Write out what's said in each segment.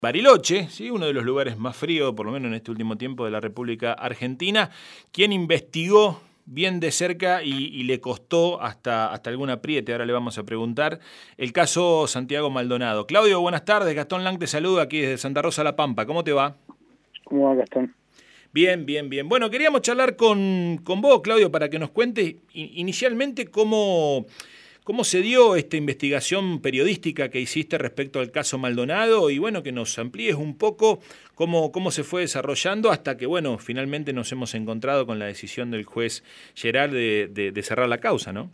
Bariloche, ¿sí? Uno de los lugares más fríos, por lo menos en este último tiempo, de la República Argentina, quien investigó bien de cerca y le costó hasta algún apriete, ahora le vamos a preguntar, el caso Santiago Maldonado. Claudio, buenas tardes, Gastón Lang te saluda aquí desde Santa Rosa La Pampa, ¿cómo te va? ¿Cómo va, Gastón? Bien, bien, bien. Bueno, queríamos charlar con vos, Claudio, para que nos cuentes inicialmente cómo se dio esta investigación periodística que hiciste respecto al caso Maldonado y bueno, que nos amplíes un poco cómo se fue desarrollando hasta que, bueno, finalmente nos hemos encontrado con la decisión del juez Gerard de cerrar la causa, ¿no?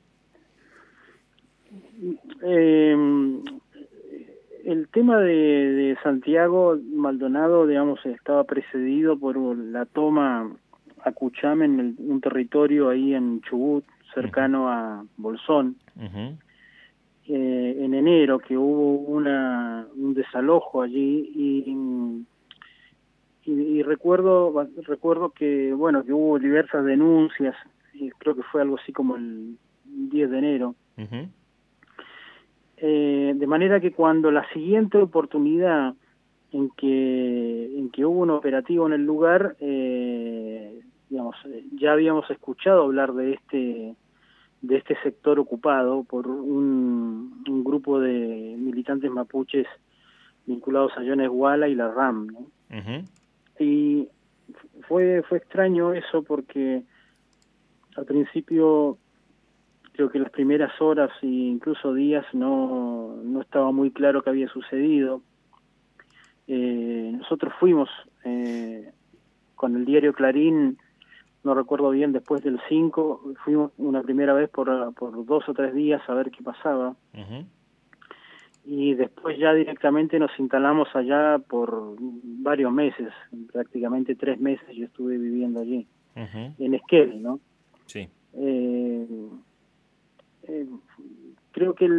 Eh, el tema de Santiago Maldonado, digamos, estaba precedido por la toma a Cuchamen, un territorio ahí en Chubut, cercano a Bolsón, Uh-huh. en enero, que hubo un desalojo allí y recuerdo que, bueno, que hubo diversas denuncias, y creo que fue algo así como el 10 de enero. Uh-huh. De manera que cuando la siguiente oportunidad en que hubo un operativo en el lugar, ya habíamos escuchado hablar de este sector ocupado por un grupo de militantes mapuches vinculados a Jones Wala y la RAM, ¿no? Uh-huh. Y fue extraño eso porque al principio creo que las primeras horas e incluso días no estaba muy claro qué había sucedido. Nosotros fuimos con el diario Clarín, no recuerdo bien, después del 5, fuimos una primera vez por 2 o 3 días a ver qué pasaba. Uh-huh. Y después ya directamente nos instalamos allá por varios meses, prácticamente 3 meses yo estuve viviendo allí, Uh-huh. en Esquel, ¿no? Sí. Eh, Creo que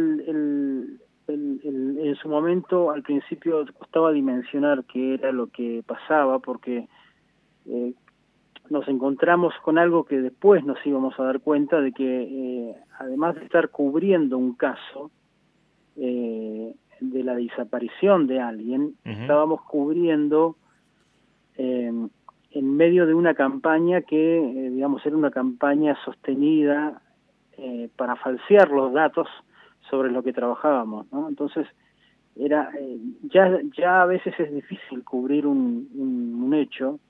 en su momento, al principio, costaba dimensionar qué era lo que pasaba, porque eh, nos encontramos con algo que después nos íbamos a dar cuenta de que, además de estar cubriendo un caso de la desaparición de alguien, Uh-huh. estábamos cubriendo en medio de una campaña que, digamos, era una campaña sostenida para falsear los datos sobre lo que trabajábamos, ¿no? Entonces, era ya a veces es difícil cubrir un hecho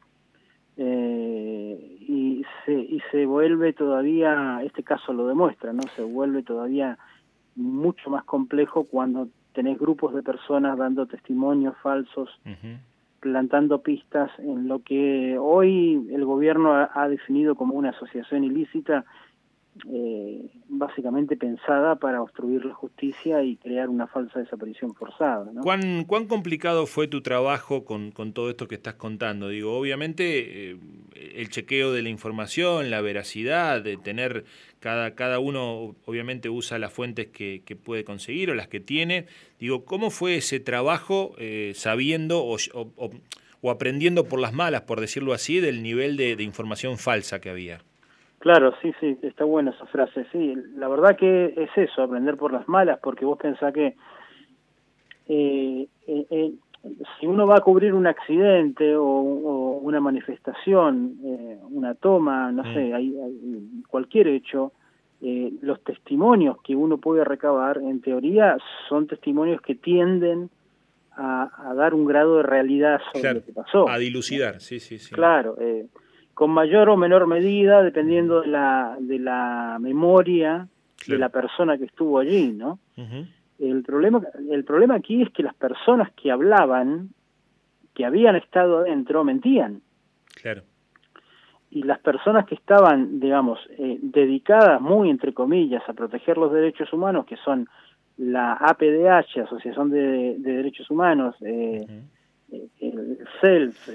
y se vuelve todavía, este caso lo demuestra, ¿no? Se vuelve todavía mucho más complejo cuando tenés grupos de personas dando testimonios falsos, Uh-huh. plantando pistas en lo que hoy el gobierno ha definido como una asociación ilícita, básicamente pensada para obstruir la justicia y crear una falsa desaparición forzada, ¿no? ¿Cuán complicado fue tu trabajo con todo esto que estás contando? Digo, obviamente el chequeo de la información, la veracidad, de tener cada uno obviamente usa las fuentes que puede conseguir o las que tiene. Digo, ¿cómo fue ese trabajo sabiendo o aprendiendo por las malas, por decirlo así, del nivel de información falsa que había? Claro, sí, está buena esa frase, sí. La verdad que es eso, aprender por las malas, porque vos pensás que eh, eh, eh, si uno va a cubrir un accidente o una manifestación, una toma, no Mm, sé, hay cualquier hecho, los testimonios que uno puede recabar, en teoría, son testimonios que tienden a dar un grado de realidad sobre claro, lo que pasó, a ¿no? dilucidar, sí, sí, sí. Claro, con mayor o menor medida, Ujú. dependiendo de la memoria de Claro. la persona que estuvo allí, ¿no? Ujú. El problema aquí es que las personas que hablaban, que habían estado adentro, mentían. Claro. Y las personas que estaban, digamos, dedicadas, muy entre comillas, a proteger los derechos humanos, que son la APDH, Asociación de Derechos Humanos, Ujú. el CELF,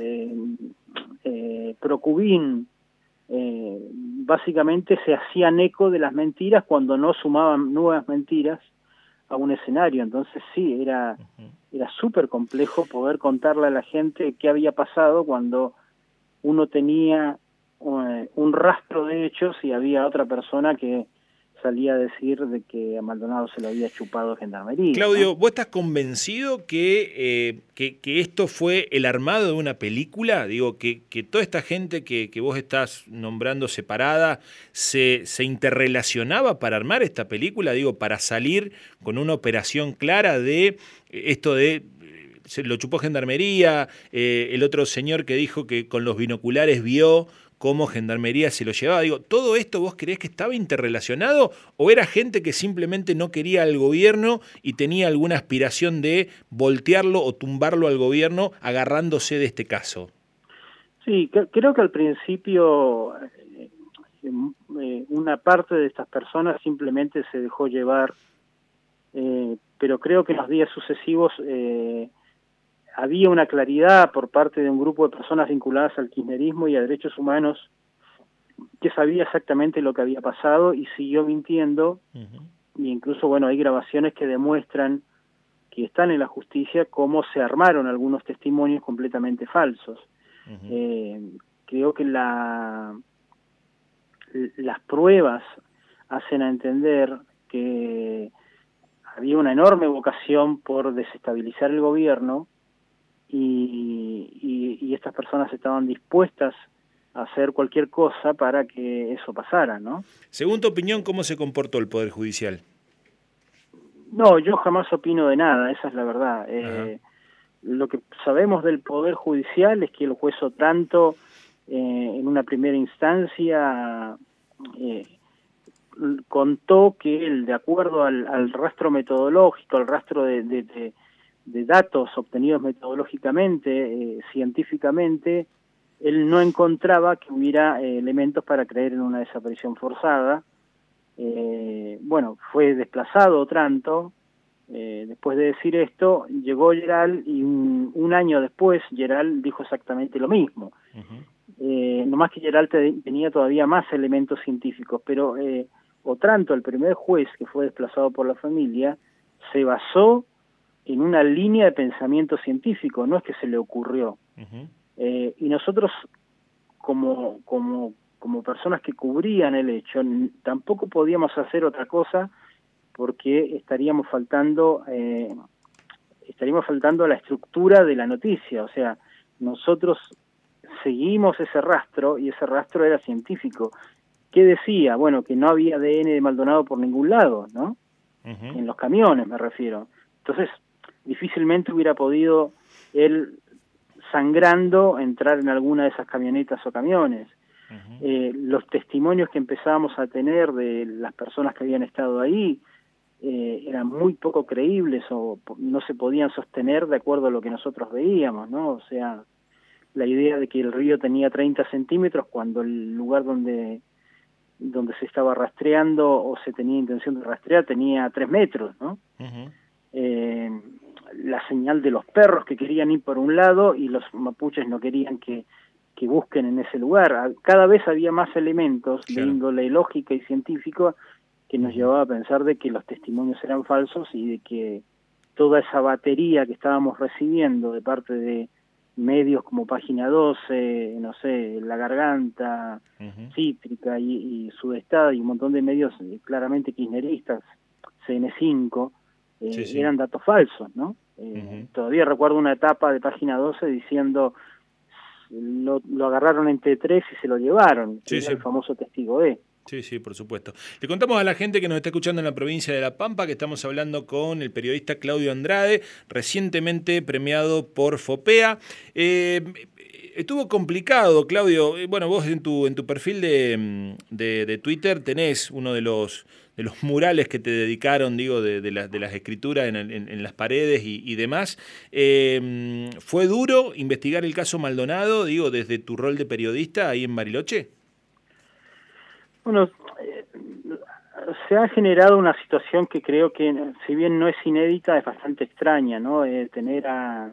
Procubin, básicamente se hacían eco de las mentiras cuando no sumaban nuevas mentiras a un escenario. Entonces sí, Ujú. era súper complejo poder contarle a la gente qué había pasado cuando uno tenía un rastro de hechos y había otra persona que salía a decir de que a Maldonado se lo había chupado Gendarmería. Claudio, ¿no? ¿vos estás convencido que esto fue el armado de una película? Digo, que toda esta gente que vos estás nombrando separada se interrelacionaba para armar esta película, digo, para salir con una operación clara de esto de... Se lo chupó Gendarmería, el otro señor que dijo que con los binoculares vio cómo Gendarmería se lo llevaba. Digo, ¿todo esto vos creés que estaba interrelacionado o era gente que simplemente no quería al gobierno y tenía alguna aspiración de voltearlo o tumbarlo al gobierno agarrándose de este caso? Sí, creo que al principio una parte de estas personas simplemente se dejó llevar, pero creo que en los días sucesivos había una claridad por parte de un grupo de personas vinculadas al kirchnerismo y a derechos humanos que sabía exactamente lo que había pasado y siguió mintiendo. Y incluso, bueno, hay grabaciones que demuestran que están en la justicia cómo se armaron algunos testimonios completamente falsos. Creo que las pruebas hacen a entender que había una enorme vocación por desestabilizar el gobierno y estas personas estaban dispuestas a hacer cualquier cosa para que eso pasara, ¿no? Según tu opinión, ¿cómo se comportó el Poder Judicial? No, yo jamás opino de nada, esa es la verdad. Lo que sabemos del Poder Judicial es que el juez Otranto, en una primera instancia, contó que él, de acuerdo al rastro metodológico, al rastro de datos obtenidos metodológicamente, científicamente, él no encontraba que hubiera elementos para creer en una desaparición forzada. Bueno, fue desplazado Otranto. Después de decir esto, llegó Geral y un año después Geral dijo exactamente lo mismo. Nomás que Geral tenía todavía más elementos científicos, pero Otranto, el primer juez que fue desplazado por la familia, se basó en una línea de pensamiento científico, no es que se le ocurrió. Y nosotros, como personas que cubrían el hecho, tampoco podíamos hacer otra cosa porque estaríamos faltando a la estructura de la noticia. O sea, nosotros seguimos ese rastro y ese rastro era científico. ¿Qué decía? Bueno, que no había ADN de Maldonado por ningún lado, ¿no? En los camiones me refiero. Entonces, difícilmente hubiera podido él, sangrando, entrar en alguna de esas camionetas o camiones. Los testimonios que empezábamos a tener de las personas que habían estado ahí eran muy poco creíbles o no se podían sostener de acuerdo a lo que nosotros veíamos, ¿no? O sea, la idea de que el río tenía 30 centímetros cuando el lugar donde se estaba rastreando o se tenía intención de rastrear tenía 3 metros, ¿no? La señal de los perros que querían ir por un lado y los mapuches no querían que busquen en ese lugar. Cada vez había más elementos de índole lógica y científico que nos llevaba a pensar de que los testimonios eran falsos y de que toda esa batería que estábamos recibiendo de parte de medios como Página 12, no sé, La Garganta, Cítrica y Sudestado y un montón de medios claramente kirchneristas, CN5, eran datos falsos, ¿no? Todavía recuerdo una etapa de Página 12 diciendo lo agarraron entre 3 y se lo llevaron, el famoso testigo E. Sí, por supuesto. Le contamos a la gente que nos está escuchando en la provincia de La Pampa que estamos hablando con el periodista Claudio Andrade, recientemente premiado por FOPEA. Estuvo complicado, Claudio. Bueno, vos en tu perfil de Twitter tenés uno de los murales que te dedicaron, digo, de las escrituras en las paredes y demás. ¿Fue duro investigar el caso Maldonado, digo, desde tu rol de periodista ahí en Bariloche? Bueno, se ha generado una situación que creo que, si bien no es inédita, es bastante extraña, ¿no? Tener a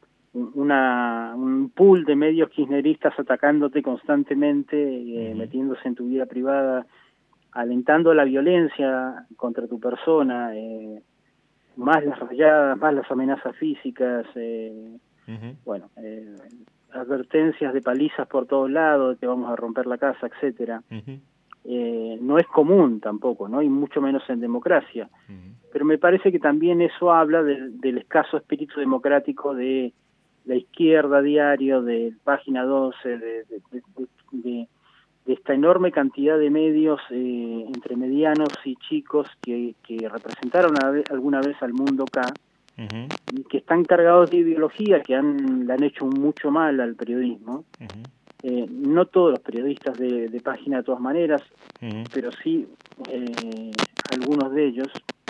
un pool de medios kirchneristas atacándote constantemente, metiéndose en tu vida privada, alentando la violencia contra tu persona, más las rayadas, más las amenazas físicas, bueno, advertencias de palizas por todos lados, de que vamos a romper la casa, etcétera. no es común tampoco, ¿no? Y mucho menos en democracia. Pero me parece que también eso habla del escaso espíritu democrático de la izquierda diario, de Página 12, de esta enorme cantidad de medios entre medianos y chicos que representaron alguna vez al mundo acá, y que están cargados de ideología, que le han hecho mucho mal al periodismo. No todos los periodistas de Página de todas maneras, pero sí algunos de ellos,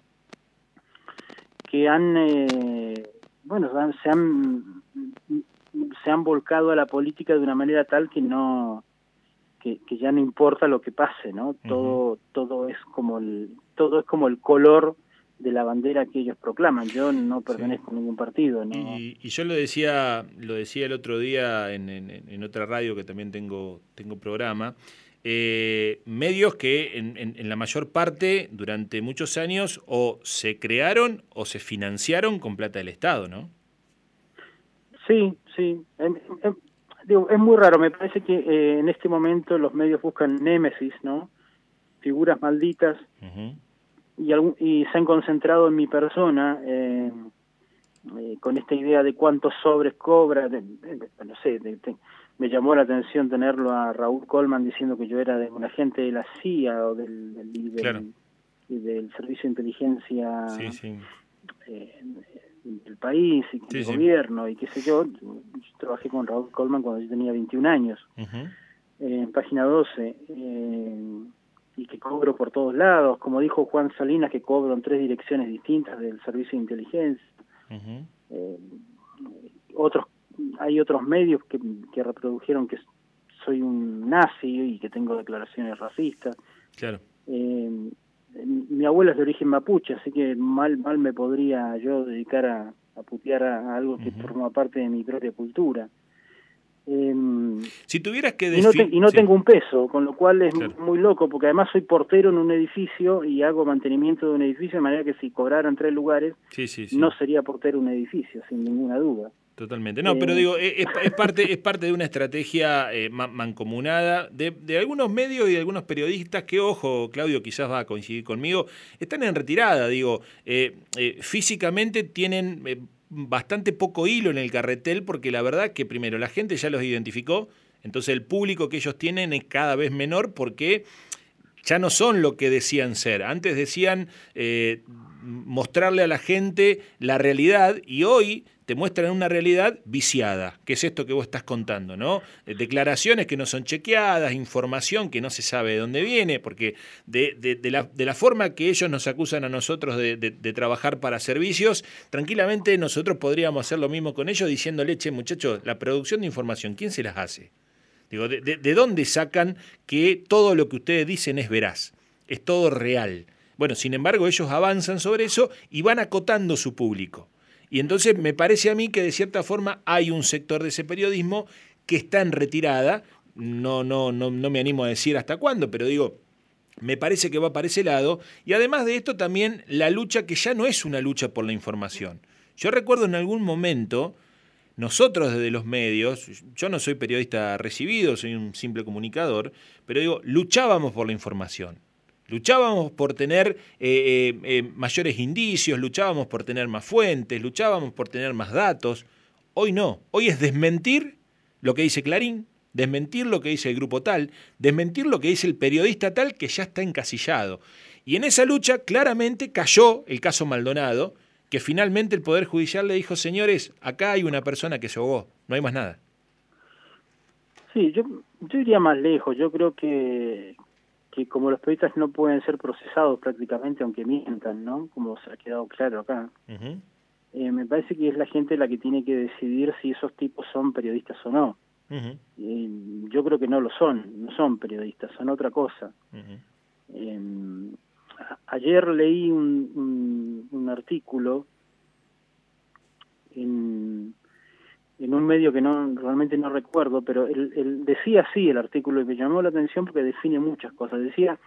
que se han volcado a la política de una manera tal que que ya no importa lo que pase, ¿no? Todo es como el color de la bandera que ellos proclaman. Yo no pertenezco a ningún partido, ¿no? Y yo lo decía el otro día en otra radio que también tengo programa. Medios que en la mayor parte durante muchos años o se crearon o se financiaron con plata del Estado, ¿no? Sí. Digo, es muy raro, me parece que en este momento los medios buscan némesis, ¿no? Figuras malditas, y se han concentrado en mi persona, con esta idea de cuántos sobres cobra, no sé, me llamó la atención tenerlo a Raúl Colman diciendo que yo era de un agente de la CIA o del Servicio de Inteligencia del país y del gobierno y qué sé yo. Yo trabajé con Raúl Colman cuando yo tenía 21 años en Página 12, y que cobro por todos lados, como dijo Juan Salinas, que cobro en 3 direcciones distintas del Servicio de Inteligencia. Hay otros medios que reprodujeron que soy un nazi y que tengo declaraciones racistas. Claro. Mi abuela es de origen mapuche, así que mal me podría yo dedicar a putear a algo que forma parte de mi propia cultura. Si tuvieras que y no tengo un peso, con lo cual es muy loco, porque además soy portero en un edificio y hago mantenimiento de un edificio, de manera que si cobraran 3 lugares, no sería portero en un edificio, sin ninguna duda. Totalmente. No, pero digo, es parte de una estrategia mancomunada de algunos medios y de algunos periodistas que, ojo, Claudio quizás va a coincidir conmigo, están en retirada, digo, físicamente tienen bastante poco hilo en el carretel, porque la verdad que primero la gente ya los identificó, entonces el público que ellos tienen es cada vez menor porque ya no son lo que decían ser. Antes decían mostrarle a la gente la realidad y hoy te muestran una realidad viciada, que es esto que vos estás contando, ¿no? Declaraciones que no son chequeadas, información que no se sabe de dónde viene, porque de la forma que ellos nos acusan a nosotros de trabajar para servicios, tranquilamente nosotros podríamos hacer lo mismo con ellos diciéndole, che, muchachos, la producción de información, ¿quién se las hace? Digo, ¿de dónde sacan que todo lo que ustedes dicen es veraz? Es todo real. Bueno, sin embargo, ellos avanzan sobre eso y van acotando su público. Y entonces me parece a mí que de cierta forma hay un sector de ese periodismo que está en retirada. No me animo a decir hasta cuándo, pero digo, me parece que va para ese lado. Y además de esto también la lucha que ya no es una lucha por la información. Yo recuerdo en algún momento, nosotros desde los medios, yo no soy periodista recibido, soy un simple comunicador, pero digo, luchábamos por la información. Luchábamos por tener mayores indicios, luchábamos por tener más fuentes, luchábamos por tener más datos. Hoy no, hoy es desmentir lo que dice Clarín, desmentir lo que dice el grupo tal, desmentir lo que dice el periodista tal que ya está encasillado. Y en esa lucha claramente cayó el caso Maldonado, que finalmente el Poder Judicial le dijo, señores, acá hay una persona que se ahogó, no hay más nada. Sí, yo iría más lejos, yo creo que como los periodistas no pueden ser procesados prácticamente aunque mientan, ¿no? Como se ha quedado claro acá. Me parece que es la gente la que tiene que decidir si esos tipos son periodistas o no. Yo creo que no son periodistas, son otra cosa. Ayer leí un artículo en un medio que realmente no recuerdo, pero él decía así el artículo y me llamó la atención porque define muchas cosas. Decía,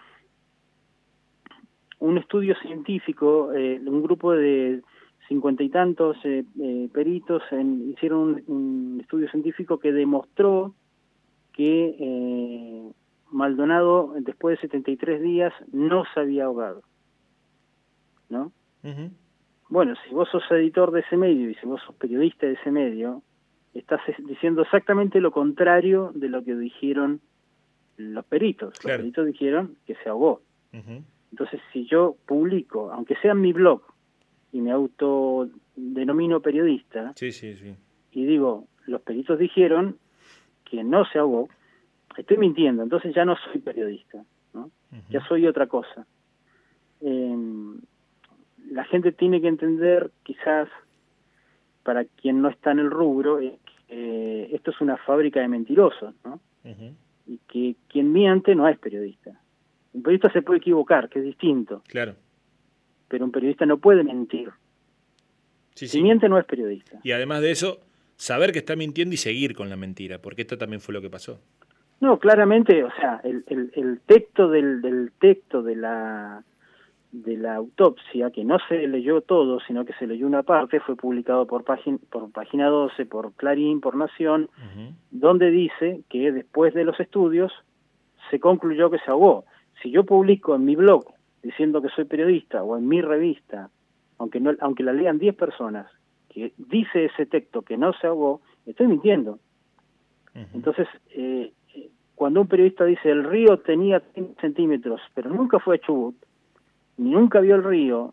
un estudio científico, un grupo de 50 y tantos peritos hicieron un estudio científico que demostró que Maldonado, después de 73 días, no se había ahogado, ¿no? Uh-huh. Bueno, si vos sos editor de ese medio y si vos sos periodista de ese medio, estás diciendo exactamente lo contrario de lo que dijeron los peritos. Claro. Los peritos dijeron que se ahogó. Uh-huh. Entonces, si yo publico, aunque sea en mi blog, y me autodenomino periodista, Sí, sí, sí. y digo, los peritos dijeron que no se ahogó, estoy mintiendo, entonces ya no soy periodista, ¿no? Uh-huh. Ya soy otra cosa. La gente tiene que entender, quizás, para quien no está en el rubro, esto es una fábrica de mentirosos, ¿no? Uh-huh. Y que quien miente no es periodista. Un periodista se puede equivocar, que es distinto. Claro. Pero un periodista no puede mentir. Sí, Si sí. miente no es periodista. Y además de eso, saber que está mintiendo y seguir con la mentira, porque esto también fue lo que pasó. No, claramente, o sea, el texto del texto de la autopsia, que no se leyó todo, sino que se leyó una parte, fue publicado por Página 12, por Clarín, por Nación, Uh-huh. donde dice que después de los estudios se concluyó que se ahogó. Si yo publico en mi blog diciendo que soy periodista o en mi revista, aunque la lean 10 personas, que dice ese texto que no se ahogó, estoy mintiendo. Uh-huh. Entonces, cuando un periodista dice el río tenía 30 centímetros, pero nunca fue a Chubut, ni nunca vio el río,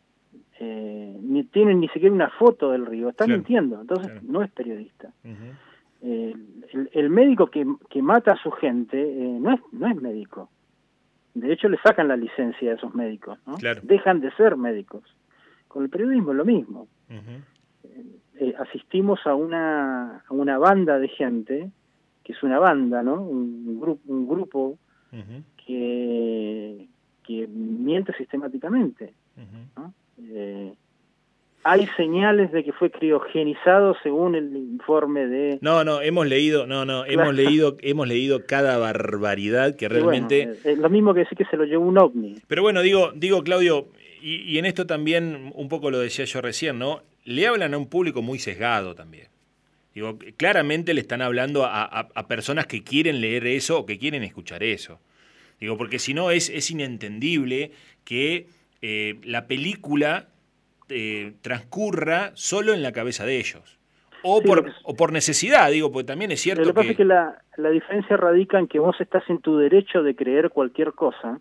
ni tiene ni siquiera una foto del río, está Claro. mintiendo, entonces Claro. no es periodista. Uh-huh. El médico que mata a su gente no es médico. De hecho, le sacan la licencia a esos médicos, ¿no? Claro. Dejan de ser médicos. Con el periodismo es lo mismo. Uh-huh. Asistimos a una banda de gente, que es una banda, ¿no? Un grupo Uh-huh. que miente sistemáticamente, Uh-huh. ¿no? Hay señales de que fue criogenizado según el informe de... Hemos leído, Claro. hemos leído cada barbaridad que realmente... Bueno, es lo mismo que decir que se lo llevó un ovni. Pero bueno, digo Claudio, y en esto también un poco lo decía yo recién, ¿no? Le hablan a un público muy sesgado también. Digo, claramente le están hablando a personas que quieren leer eso o que quieren escuchar eso. Digo, porque si no es inentendible que la película transcurra solo en la cabeza de ellos. O, Sí, o por necesidad, digo, porque también es cierto lo que pasa es que la diferencia radica en que vos estás en tu derecho de creer cualquier cosa,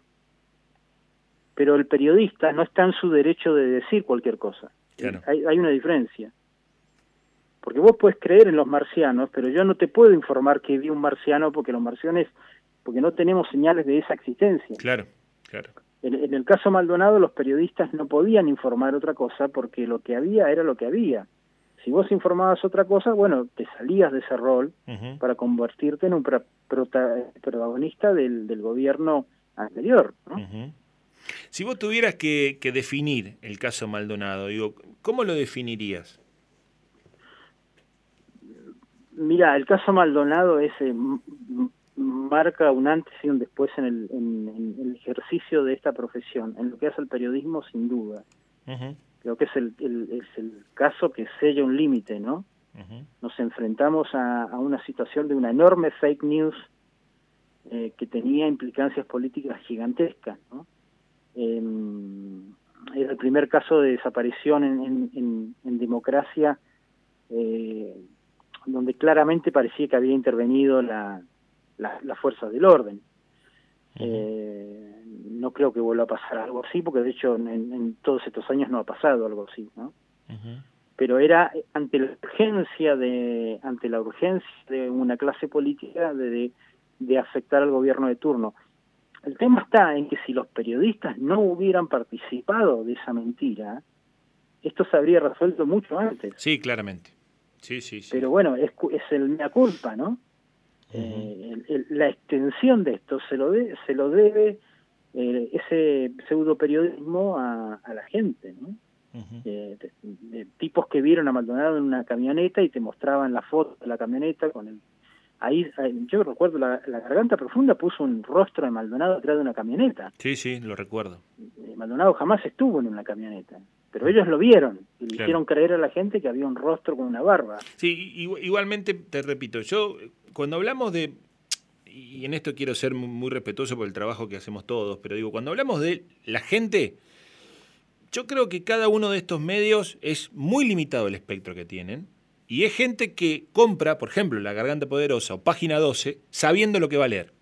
pero el periodista no está en su derecho de decir cualquier cosa. Claro. Hay una diferencia. Porque vos podés creer en los marcianos, pero yo no te puedo informar que vi un marciano porque no tenemos señales de esa existencia. Claro, claro. En el caso Maldonado, los periodistas no podían informar otra cosa porque lo que había era lo que había. Si vos informabas otra cosa, bueno, te salías de ese rol Uh-huh. para convertirte en un protagonista del gobierno anterior, ¿no? Uh-huh. Si vos tuvieras que definir el caso Maldonado, digo, ¿cómo lo definirías? Mira, el caso Maldonado marca un antes y un después en el ejercicio de esta profesión, en lo que hace el periodismo, sin duda. Uh-huh. Creo que es el caso que sella un límite, ¿no? Uh-huh. Nos enfrentamos a una situación de una enorme fake news que tenía implicancias políticas gigantescas, ¿no? Era el primer caso de desaparición en democracia donde claramente parecía que había intervenido las fuerzas del orden. No creo que vuelva a pasar algo así, porque de hecho en todos estos años no ha pasado algo así, ¿no? Uh-huh. Pero era ante la urgencia de una clase política de afectar al gobierno de turno. El tema está en que si los periodistas no hubieran participado de esa mentira, esto se habría resuelto mucho antes. Sí, claramente. Sí. Pero bueno, es el mea culpa, ¿no? Uh-huh. La extensión de esto se lo debe ese pseudo periodismo a la gente, ¿no? Uh-huh. De tipos que vieron a Maldonado en una camioneta y te mostraban la foto de la camioneta con el... Ahí yo recuerdo, la Garganta Profunda puso un rostro de Maldonado atrás de una camioneta. Sí, lo recuerdo. Maldonado jamás estuvo en una camioneta, pero ellos lo vieron y le hicieron creer a la gente que había un rostro con una barba. Sí, igualmente te repito, yo cuando hablamos de... y en esto quiero ser muy respetuoso por el trabajo que hacemos todos, pero digo, cuando hablamos de la gente, yo creo que cada uno de estos medios es muy limitado el espectro que tienen, y es gente que compra, por ejemplo, La Garganta Poderosa o Página 12, sabiendo lo que va a leer.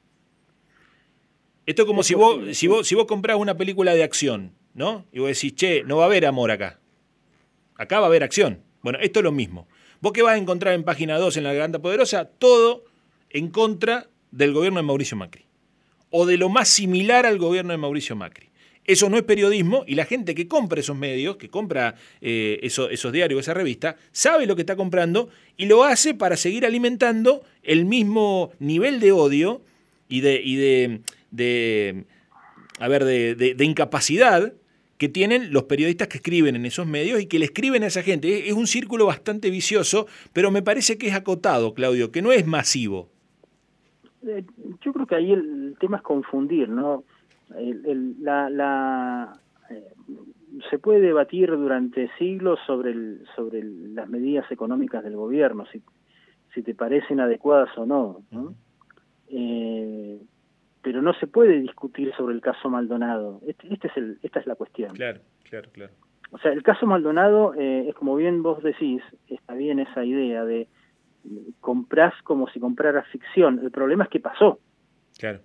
Esto es como si vos comprás una película de acción, ¿no? Y vos decís, che, no va a haber amor acá. Acá va a haber acción. Bueno, esto es lo mismo. ¿Vos qué vas a encontrar en Página 2 en La Garganta Poderosa? Todo en contra del gobierno de Mauricio Macri. O de lo más similar al gobierno de Mauricio Macri. Eso no es periodismo, y la gente que compra esos medios, que compra esos diarios, esa revista, sabe lo que está comprando y lo hace para seguir alimentando el mismo nivel de odio y de incapacidad que tienen los periodistas que escriben en esos medios y que le escriben a esa gente. Es un círculo bastante vicioso, pero me parece que es acotado, Claudio, que no es masivo. Yo creo que ahí el tema es confundir, ¿no? Se puede debatir durante siglos sobre las medidas económicas del gobierno, si te parecen adecuadas o no, ¿no? Pero no se puede discutir sobre el caso Maldonado. Esta es la cuestión. Claro. O sea, el caso Maldonado, es como bien vos decís, está bien esa idea de comprás como si compraras ficción. El problema es que pasó. Claro.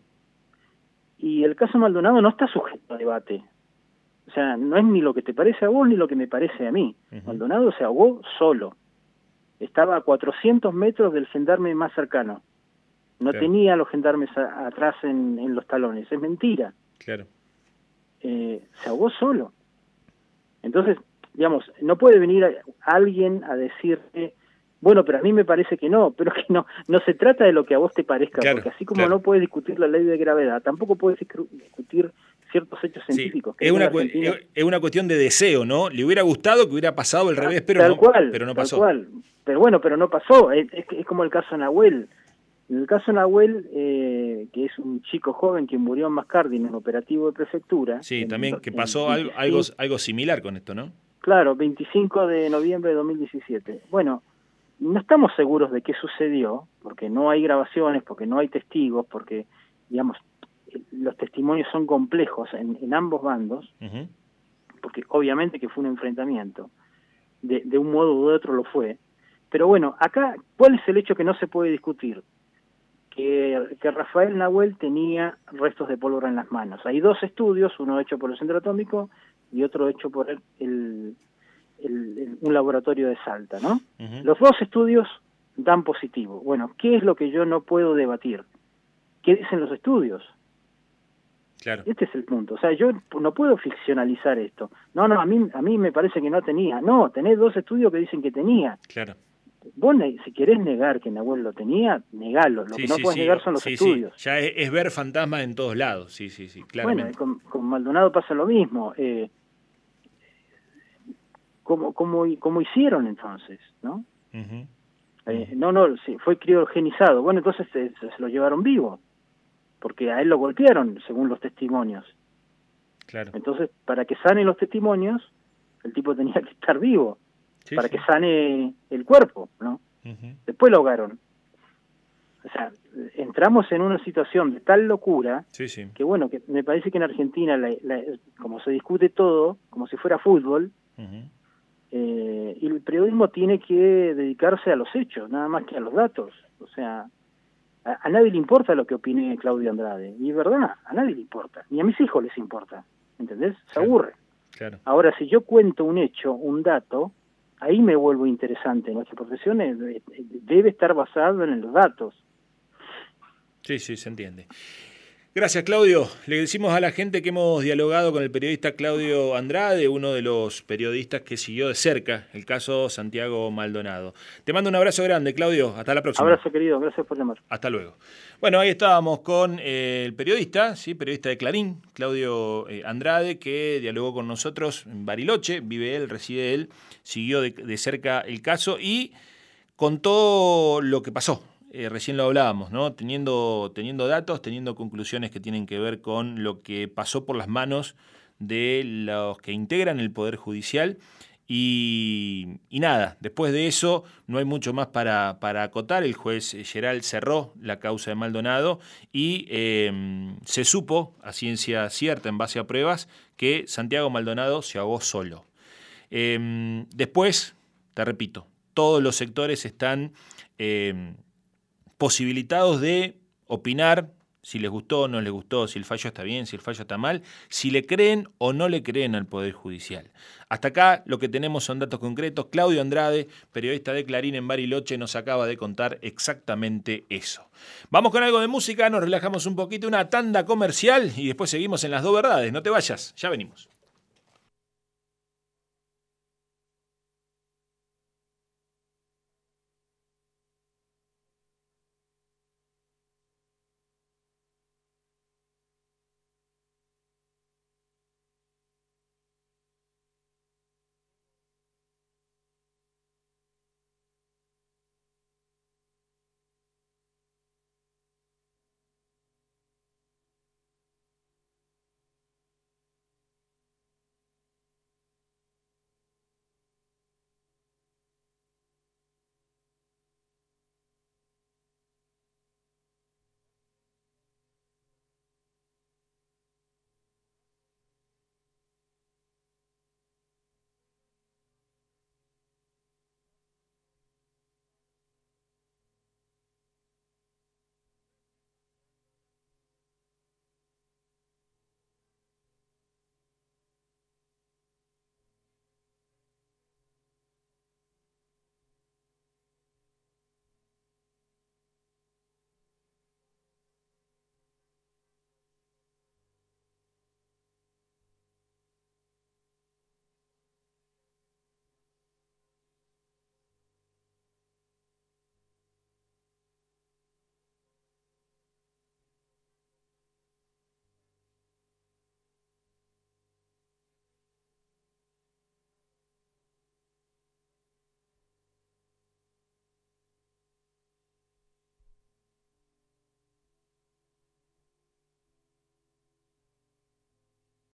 Y el caso Maldonado no está sujeto a debate. O sea, no es ni lo que te parece a vos ni lo que me parece a mí. Uh-huh. Maldonado se ahogó solo. Estaba a 400 metros del gendarme más cercano. No tenía a los gendarmes atrás en los talones. Es mentira. Claro. Se ahogó solo. Entonces, digamos, no puede venir alguien a decirte, bueno, pero a mí me parece que no, pero que no se trata de lo que a vos te parezca, porque así como no puedes discutir la ley de gravedad, tampoco puedes discutir ciertos hechos científicos. Es una cuestión de deseo, ¿no? Le hubiera gustado que hubiera pasado al revés, pero no pasó. Tal cual. Pero bueno, pero no pasó. Es como el caso Nahuel. En el caso Nahuel, que es un chico joven que murió en Mascardi en un operativo de prefectura. Sí, también que pasó algo similar con esto, ¿no? Claro, 25 de noviembre de 2017. Bueno, no estamos seguros de qué sucedió, porque no hay grabaciones, porque no hay testigos, porque, digamos, los testimonios son complejos en ambos bandos, uh-huh. Porque obviamente que fue un enfrentamiento, de un modo u otro lo fue. Pero bueno, acá, ¿cuál es el hecho que no se puede discutir? Que Rafael Nahuel tenía restos de pólvora en las manos. Hay dos estudios, uno hecho por el Centro Atómico y otro hecho por un laboratorio de Salta, ¿no? Uh-huh. Los dos estudios dan positivo. Bueno, ¿qué es lo que yo no puedo debatir? ¿Qué dicen los estudios? Claro. Este es el punto. O sea, yo no puedo ficcionalizar esto. No, a mí me parece que no tenía. No, tenés dos estudios que dicen que tenía. Claro. Vos, si querés negar que Nahuel lo tenía, negalo. Lo que no podés negar son los estudios. Sí. Ya es ver fantasmas en todos lados. Sí, claramente. Bueno, con Maldonado pasa lo mismo. ¿Cómo hicieron entonces, no? Uh-huh. Sí, fue criogenizado. Bueno, entonces se lo llevaron vivo, porque a él lo golpearon, según los testimonios. Claro. Entonces, para que sanen los testimonios, el tipo tenía que estar vivo, para que sane el cuerpo, ¿no? Uh-huh. Después lo ahogaron. O sea, entramos en una situación de tal locura que, bueno, que me parece que en Argentina, como se discute todo, como si fuera fútbol, uh-huh. Y el periodismo tiene que dedicarse a los hechos, nada más que a los datos. O sea, a nadie le importa lo que opine Claudio Andrade. Y es verdad, a nadie le importa. Ni a mis hijos les importa. ¿Entendés? Se aburre. Claro. Ahora, si yo cuento un hecho, un dato, ahí me vuelvo interesante. Nuestra profesión debe estar basada en los datos. Sí, se entiende. Gracias, Claudio. Le decimos a la gente que hemos dialogado con el periodista Claudio Andrade, uno de los periodistas que siguió de cerca el caso Santiago Maldonado. Te mando un abrazo grande, Claudio. Hasta la próxima. Abrazo, querido. Gracias por llamar. Hasta luego. Bueno, ahí estábamos con el periodista de Clarín, Claudio Andrade, que dialogó con nosotros en Bariloche. Vive él, reside él, siguió de cerca el caso y contó lo que pasó. Recién lo hablábamos, ¿no? Teniendo datos, teniendo conclusiones que tienen que ver con lo que pasó por las manos de los que integran el Poder Judicial Y nada, después de eso no hay mucho más para acotar. El juez Geral cerró la causa de Maldonado y se supo, a ciencia cierta, en base a pruebas, que Santiago Maldonado se ahogó solo. Después, te repito, todos los sectores están posibilitados de opinar si les gustó o no les gustó, si el fallo está bien, si el fallo está mal, si le creen o no le creen al Poder Judicial. Hasta acá lo que tenemos son datos concretos. Claudio Andrade, periodista de Clarín en Bariloche, nos acaba de contar exactamente eso. Vamos con algo de música, nos relajamos un poquito, una tanda comercial y después seguimos en Las Dos Verdades. No te vayas, ya venimos.